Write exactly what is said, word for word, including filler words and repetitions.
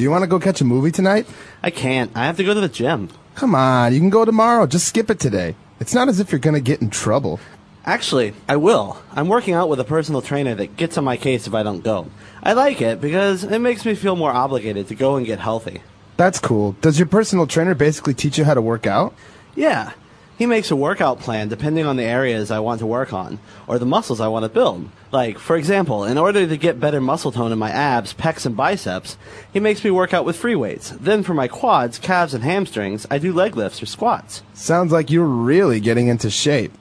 Do you want to go catch a movie tonight? I can't. I have to go to the gym. Come on, you can go tomorrow. Just skip it today. It's not as if you're going to get in trouble. Actually, I will. I'm working out with a personal trainer that gets on my case if I don't go. I like it because it makes me feel more obligated to go and get healthy. That's cool. Does your personal trainer basically teach you how to work out? Yeah. He makes a workout plan depending on the areas I want to work on, or the muscles I want to build. Like, for example, in order to get better muscle tone in my abs, pecs, and biceps, he makes me work out with free weights. Then for my quads, calves, and hamstrings, I do leg lifts or squats. Sounds like you're really getting into shape.